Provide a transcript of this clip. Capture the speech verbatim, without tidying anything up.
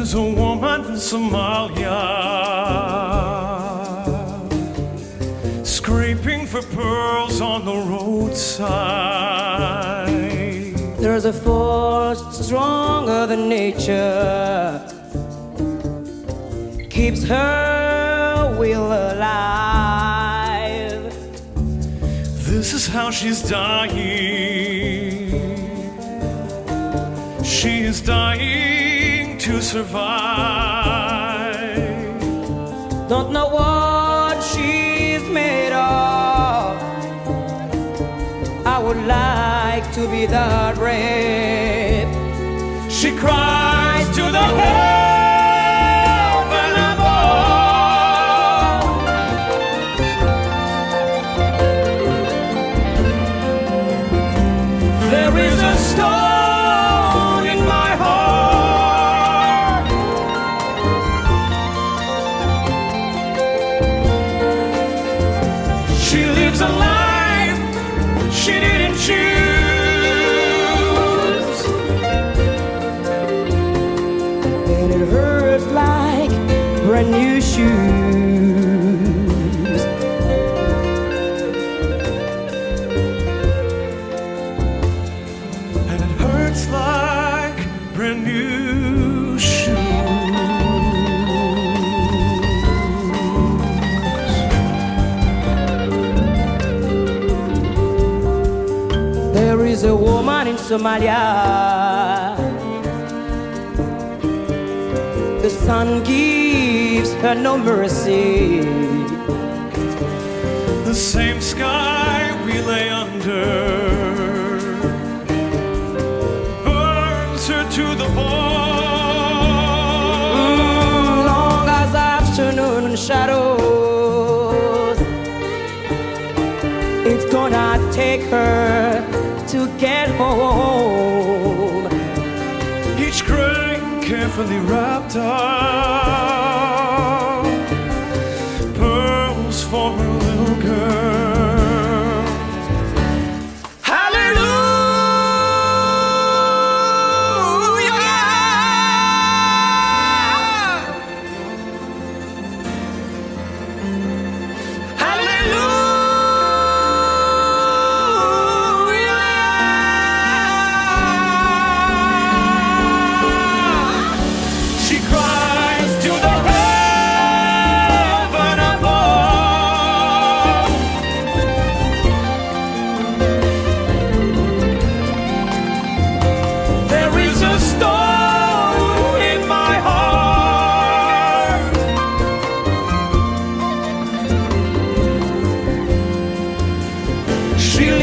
There's a woman in Somalia scraping for pearls on the roadside. There's a force stronger than nature, keeps her will alive. This is how she's dying. She is dying to survive. Don't know what she's made of. I would like to be that brave. She cries to the heaven above. There is a stone in my heart. She lives a life she didn't choose, and it hurts like brand new shoes. and it hurts like brand new shoes. There is a woman in Somalia. The sun gives her no mercy. The same sky we lay under burns her to the bone. Long as afternoon shadows, it's gonna take her to get home. Each grain carefully wrapped up, pearls for her little girl. She cries to the heaven above. There is a stone in my heart. She